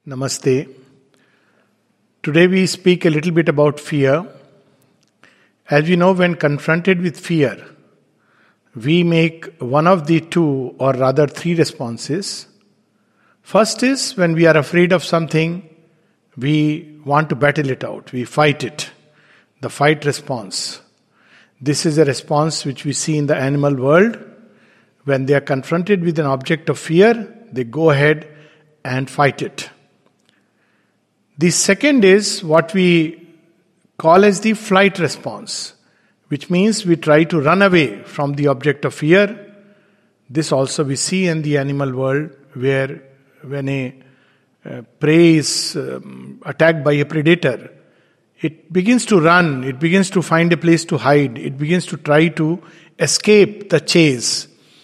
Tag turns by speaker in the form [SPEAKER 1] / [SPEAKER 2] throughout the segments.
[SPEAKER 1] Namaste. Today we speak a little bit about fear. As we know, when confronted with fear, we make one of the two, or rather three responses. First is when we are afraid of something, we want to battle it out, we fight it. The fight response. This is a response which we see in the animal world. When they are confronted with an object of fear, they go ahead and fight it. The second is what we call as the flight response, which means we try to run away from the object of fear. This also we see in the animal world, where when a prey is attacked by a predator, it begins to run, it begins to find a place to hide, it begins to try to escape the chase.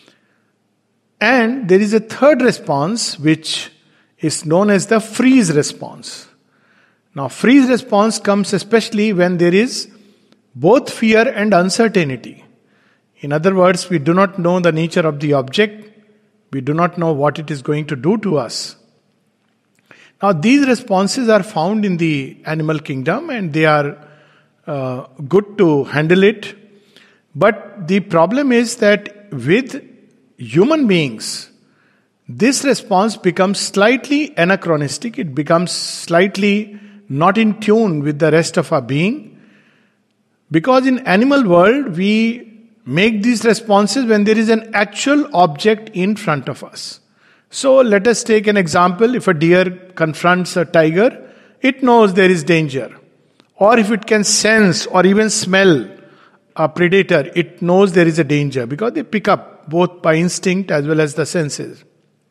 [SPEAKER 1] And there is a third response which is known as the freeze response. Now, freeze response comes especially when there is both fear and uncertainty. In other words, we do not know the nature of the object, we do not know what it is going to do to us. Now, these responses are found in the animal kingdom and they are good to handle it. But the problem is that with human beings, this response becomes slightly anachronistic, it becomes slightly not in tune with the rest of our being. Because in animal world, we make these responses when there is an actual object in front of us. So let us take an example. If a deer confronts a tiger, it knows there is danger. Or if it can sense or even smell a predator, it knows there is a danger, because they pick up both by instinct as well as the senses.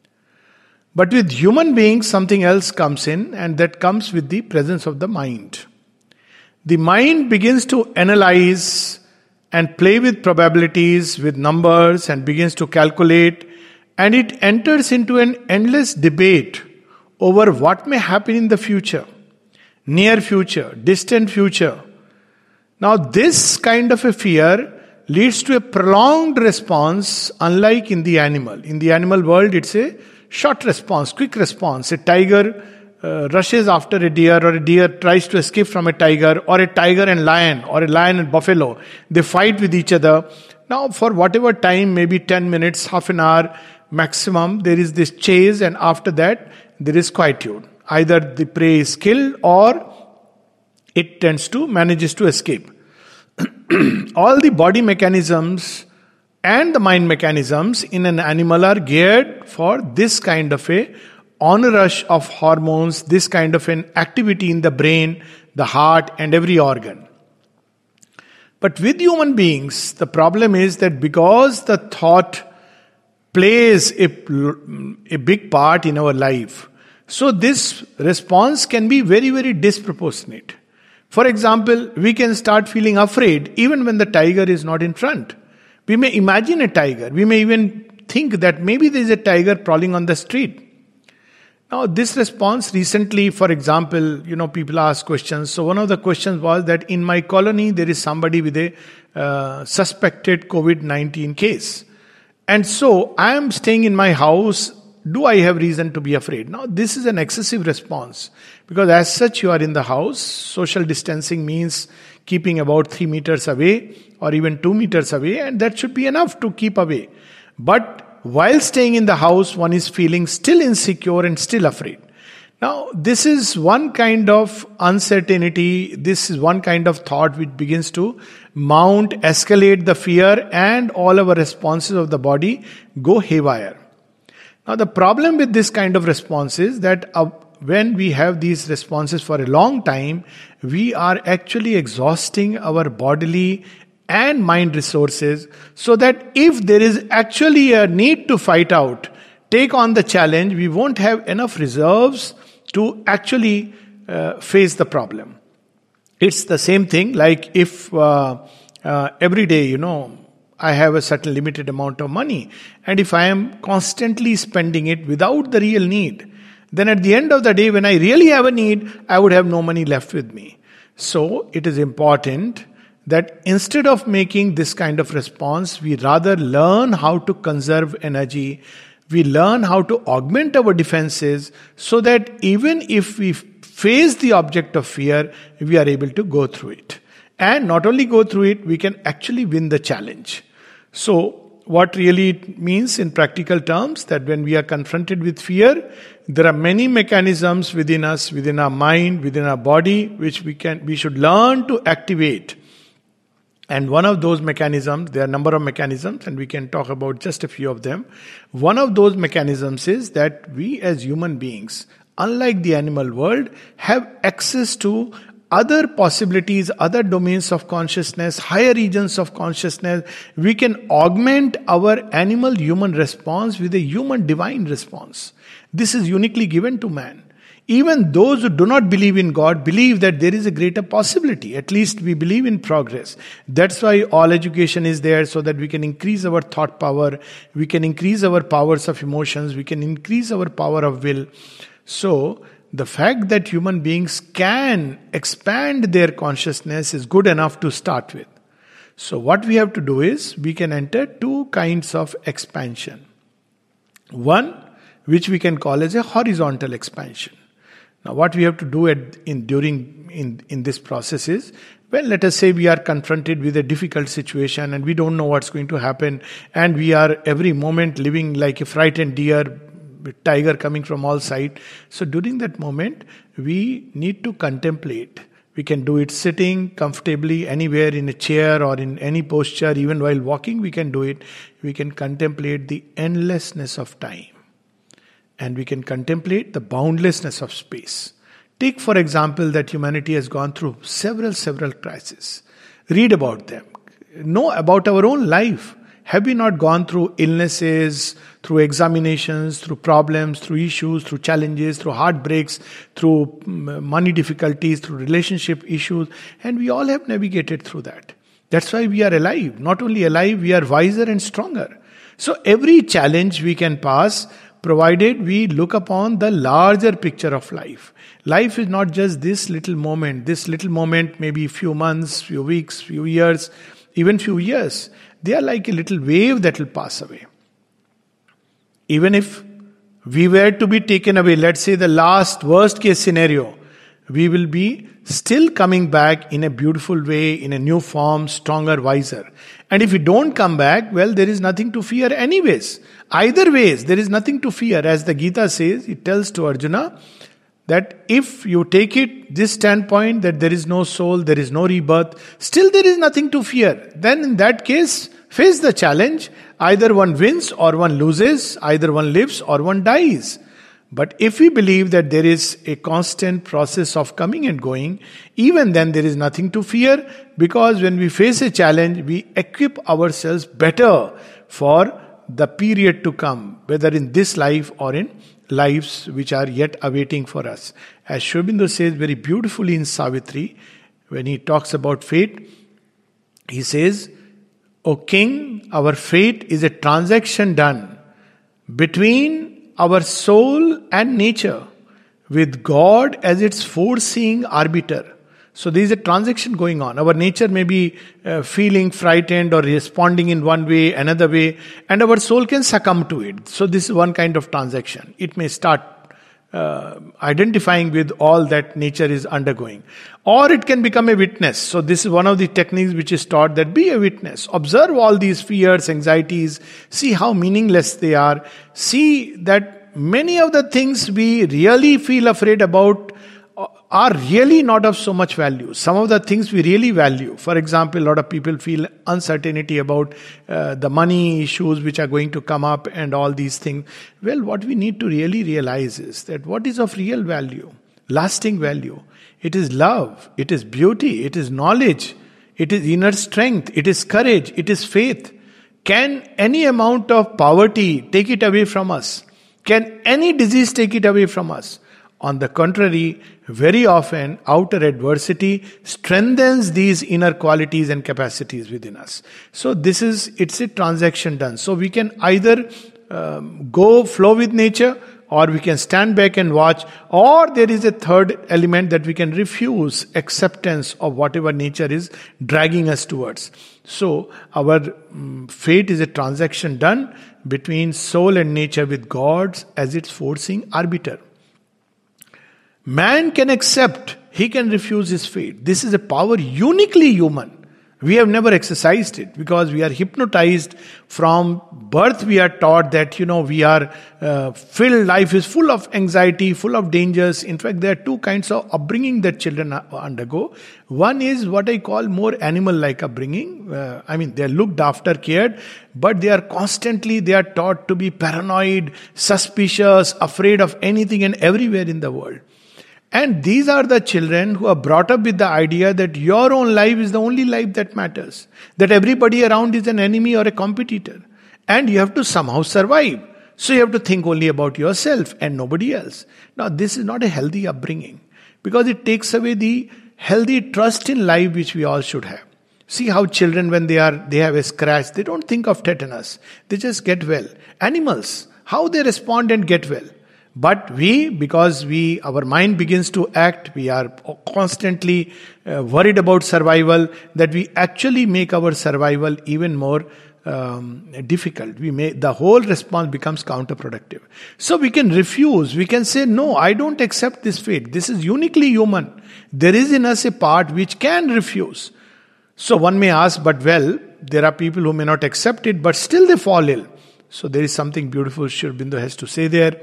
[SPEAKER 1] But with human beings, something else comes in, and that comes with the presence of the mind. The mind begins to analyze and play with probabilities, with numbers, and begins to calculate, and it enters into an endless debate over what may happen in the future, near future, distant future. Now, this kind of a fear leads to a prolonged response, unlike in the animal. In the animal world, it's a short response, quick response. A tiger rushes after a deer, or a deer tries to escape from a tiger, or a tiger and lion, or a lion and buffalo. They fight with each other. Now, for whatever time, maybe 10 minutes, half an hour maximum, there is this chase, and after that, there is quietude. Either the prey is killed, or it manages to escape. All the body mechanisms and the mind mechanisms in an animal are geared for this kind of a onrush of hormones, this kind of an activity in the brain, the heart, and every organ. But with human beings, the problem is that because the thought plays a big part in our life, so this response can be very, very disproportionate. For example, we can start feeling afraid even when the tiger is not in front. We may imagine a tiger. We may even think that maybe there is a tiger prowling on the street. Now, this response recently, for example, people ask questions. So one of the questions was that in my colony, there is somebody with a suspected COVID-19 case. And so I am staying in my house. Do I have reason to be afraid? Now, this is an excessive response, because as such you are in the house. Social distancing means keeping about 3 meters away or even 2 meters away, and that should be enough to keep away. But while staying in the house, one is feeling still insecure and still afraid. Now, this is one kind of uncertainty, this is one kind of thought which begins to mount, escalate the fear, and all our responses of the body go haywire. Now, the problem with this kind of response is that when we have these responses for a long time, we are actually exhausting our bodily and mind resources, so that if there is actually a need to fight out, take on the challenge, we won't have enough reserves to actually face the problem. It's the same thing like if every day, I have a certain limited amount of money, and if I am constantly spending it without the real need, then at the end of the day, when I really have a need, I would have no money left with me. So it is important that instead of making this kind of response, we rather learn how to conserve energy. We learn how to augment our defenses so that even if we face the object of fear, we are able to go through it. And not only go through it, we can actually win the challenge. So, what really it means in practical terms, that when we are confronted with fear, there are many mechanisms within us, within our mind, within our body, which we should learn to activate. And one of those mechanisms, there are a number of mechanisms, and we can talk about just a few of them. One of those mechanisms is that we as human beings, unlike the animal world, have access to other possibilities, other domains of consciousness, higher regions of consciousness. We can augment our animal-human response with a human-divine response. This is uniquely given to man. Even those who do not believe in God believe that there is a greater possibility. At least we believe in progress. That's why all education is there, so that we can increase our thought power, we can increase our powers of emotions, we can increase our power of will. So, the fact that human beings can expand their consciousness is good enough to start with. So what we have to do is, we can enter two kinds of expansion. One, which we can call as a horizontal expansion. Now what we have to do in this process is, well, let us say we are confronted with a difficult situation and we don't know what's going to happen, and we are every moment living like a frightened deer, with tiger coming from all sides. So during that moment, we need to contemplate. We can do it sitting comfortably anywhere, in a chair or in any posture. Even while walking, we can do it. We can contemplate the endlessness of time. And we can contemplate the boundlessness of space. Take, for example, that humanity has gone through several crises. Read about them. Know about our own life. Have we not gone through illnesses, through examinations, through problems, through issues, through challenges, through heartbreaks, through money difficulties, through relationship issues? And we all have navigated through that. That's why we are alive. Not only alive, we are wiser and stronger. So every challenge we can pass, provided we look upon the larger picture of life. Life is not just this little moment. This little moment may be few months, few weeks, few years, even few years. They are like a little wave that will pass away. Even if we were to be taken away, let's say the last worst case scenario, we will be still coming back in a beautiful way, in a new form, stronger, wiser. And if we don't come back, well, there is nothing to fear anyways. Either ways, there is nothing to fear. As the Gita says, it tells to Arjuna that if you take it this standpoint that there is no soul, there is no rebirth, still there is nothing to fear. Then in that case, face the challenge. Either one wins or one loses, either one lives or one dies. But if we believe that there is a constant process of coming and going, even then there is nothing to fear, because when we face a challenge, we equip ourselves better for the period to come, whether in this life or in lives which are yet awaiting for us. As Sri Aurobindo says very beautifully in Savitri, when he talks about fate, he says, O king, our fate is a transaction done between our soul and nature, with God as its foreseeing arbiter. So there is a transaction going on. Our nature may be feeling frightened or responding in one way, another way, and our soul can succumb to it. So this is one kind of transaction. It may start identifying with all that nature is undergoing. Or it can become a witness. So this is one of the techniques which is taught, that be a witness. Observe all these fears, anxieties, see how meaningless they are. See that many of the things we really feel afraid about are really not of so much value. Some of the things we really value. For example, a lot of people feel uncertainty about the money issues which are going to come up and all these things. Well, what we need to really realize is that what is of real value, lasting value? It is love, it is beauty, it is knowledge, it is inner strength, it is courage, it is faith. Can any amount of poverty take it away from us? Can any disease take it away from us? On the contrary, very often outer adversity strengthens these inner qualities and capacities within us. So it's a transaction done. So we can either go flow with nature, or we can stand back and watch, or there is a third element that we can refuse acceptance of whatever nature is dragging us towards. So our fate is a transaction done between soul and nature with God as its forcing arbiter. Man can accept, he can refuse his fate. This is a power uniquely human. We have never exercised it because we are hypnotized from birth. We are taught that, we are filled, life is full of anxiety, full of dangers. In fact, there are two kinds of upbringing that children undergo. One is what I call more animal-like upbringing. They are looked after, cared, but they are taught to be paranoid, suspicious, afraid of anything and everywhere in the world. And these are the children who are brought up with the idea that your own life is the only life that matters. That everybody around is an enemy or a competitor. And you have to somehow survive. So you have to think only about yourself and nobody else. Now this is not a healthy upbringing. Because it takes away the healthy trust in life which we all should have. See how children, when they have a scratch, they don't think of tetanus. They just get well. Animals, how they respond and get well. But because our mind begins to act, we are constantly worried about survival, that we actually make our survival even more difficult. The whole response becomes counterproductive. So we can refuse, we can say, no, I don't accept this fate. This is uniquely human. There is in us a part which can refuse. So one may ask, there are people who may not accept it, but still they fall ill. So there is something beautiful Sri Aurobindo has to say there.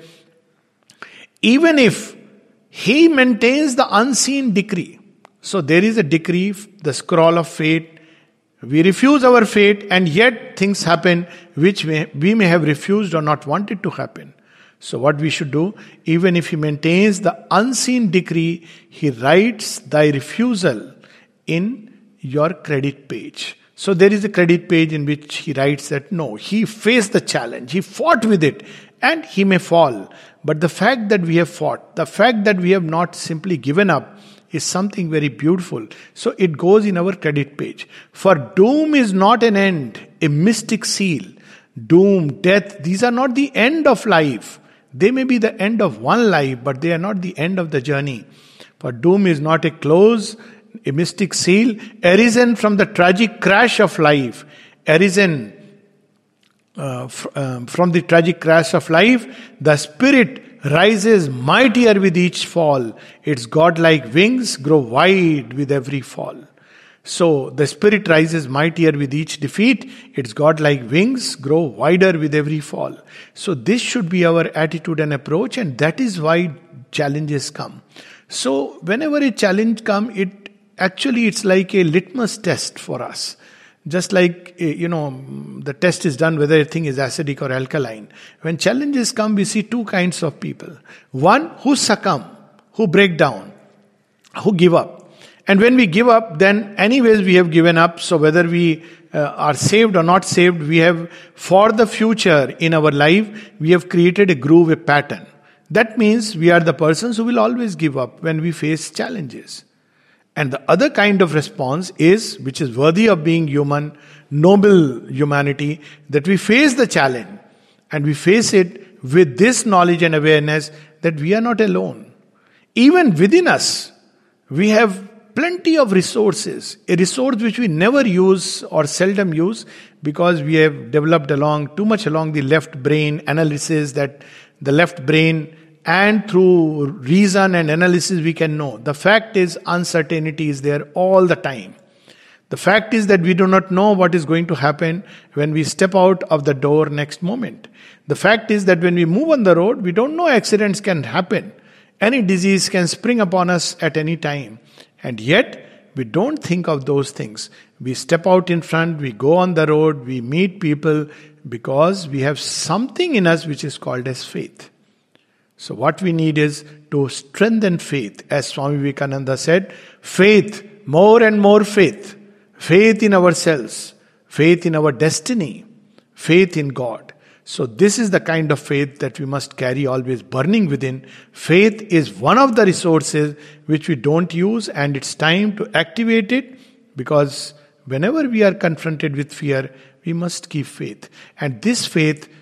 [SPEAKER 1] Even if he maintains the unseen decree. So there is a decree, the scroll of fate. We refuse our fate and yet things happen which we may have refused or not wanted to happen. So what we should do, even if he maintains the unseen decree, he writes thy refusal in your credit page. So there is a credit page in which he writes that no, he faced the challenge, he fought with it, and he may fall. But the fact that we have fought, the fact that we have not simply given up, is something very beautiful. So it goes in our credit page. For doom is not an end, a mystic seal. Doom, death, these are not the end of life. They may be the end of one life, but they are not the end of the journey. For doom is not a close, a mystic seal, arisen from the tragic crash of life. Arisen from the tragic crash of life, the spirit rises mightier with each fall. Its godlike wings grow wide with every fall. So the spirit rises mightier with each defeat. Its godlike wings grow wider with every fall. So this should be our attitude and approach, and that is why challenges come. So whenever a challenge comes, it's like a litmus test for us. Just like, the test is done whether a thing is acidic or alkaline. When challenges come, we see two kinds of people. One, who succumb, who break down, who give up. And when we give up, then anyways we have given up. So whether we are saved or not saved, we have, for the future in our life, we have created a groove, a pattern. That means we are the persons who will always give up when we face challenges. And the other kind of response is, which is worthy of being human, noble humanity, that we face the challenge and we face it with this knowledge and awareness that we are not alone. Even within us, we have plenty of resources, a resource which we never use or seldom use because we have developed too much along the left brain analysis, that the left brain, and through reason and analysis we can know. The fact is, uncertainty is there all the time. The fact is that we do not know what is going to happen when we step out of the door next moment. The fact is that when we move on the road, we don't know accidents can happen. Any disease can spring upon us at any time. And yet, we don't think of those things. We step out in front, we go on the road, we meet people because we have something in us which is called as faith. So what we need is to strengthen faith. As Swami Vivekananda said, faith, more and more faith. Faith in ourselves, faith in our destiny, faith in God. So this is the kind of faith that we must carry always burning within. Faith is one of the resources which we don't use, and it's time to activate it, because whenever we are confronted with fear, we must keep faith. And this faith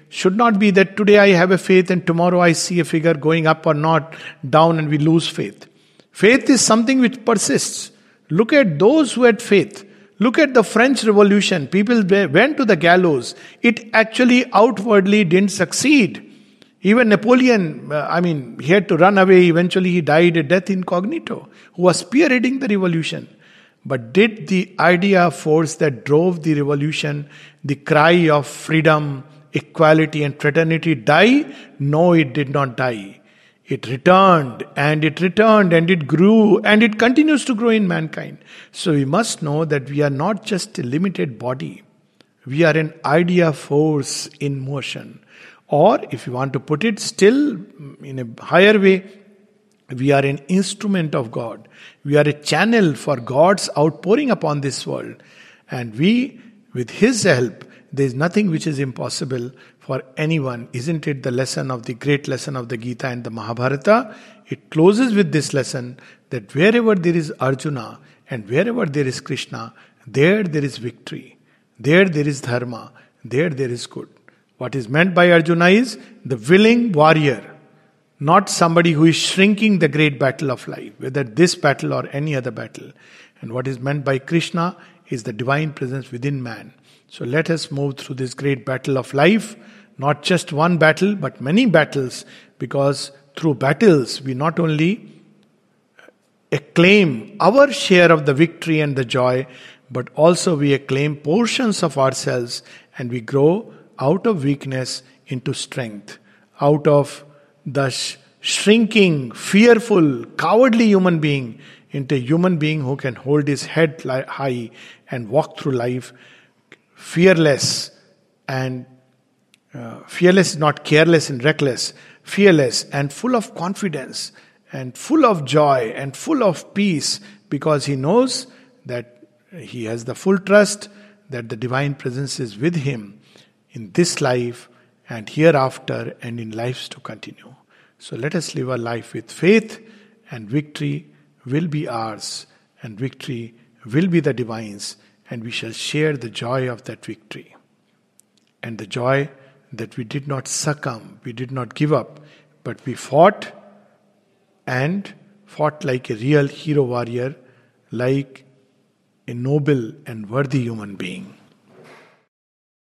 [SPEAKER 1] should not be that today I have a faith and tomorrow I see a figure going up or not, down, and we lose faith. Faith is something which persists. Look at those who had faith. Look at the French Revolution. People went to the gallows. It actually outwardly didn't succeed. Even Napoleon, he had to run away. Eventually he died a death incognito, who was spearheading the revolution. But did the idea force that drove the revolution, the cry of freedom, equality and fraternity, die? No, it did not die. It returned and it returned and it grew and it continues to grow in mankind. So we must know that we are not just a limited body. We are an idea force in motion. Or if you want to put it still in a higher way, we are an instrument of God. We are a channel for God's outpouring upon this world. And we, with His help, there is nothing which is impossible for anyone. Isn't it the lesson of the great lesson of the Gita and the Mahabharata? It closes with this lesson that wherever there is Arjuna and wherever there is Krishna, there is victory. There is dharma. There is good. What is meant by Arjuna is the willing warrior, not somebody who is shrinking the great battle of life, whether this battle or any other battle. And what is meant by Krishna is the divine presence within man. So let us move through this great battle of life, not just one battle, but many battles, because through battles we not only acclaim our share of the victory and the joy, but also we acclaim portions of ourselves and we grow out of weakness into strength, out of the shrinking, fearful, cowardly human being into a human being who can hold his head high and walk through life fearless. And fearless is not careless and reckless, fearless and full of confidence and full of joy and full of peace, because he knows that he has the full trust that the divine presence is with him in this life and hereafter and in lives to continue. So let us live our life with faith, and victory will be ours, and victory will be the divine's, and we shall share the joy of that victory. And the joy that we did not succumb, we did not give up, but we fought, and fought like a real hero warrior, like a noble and worthy human being.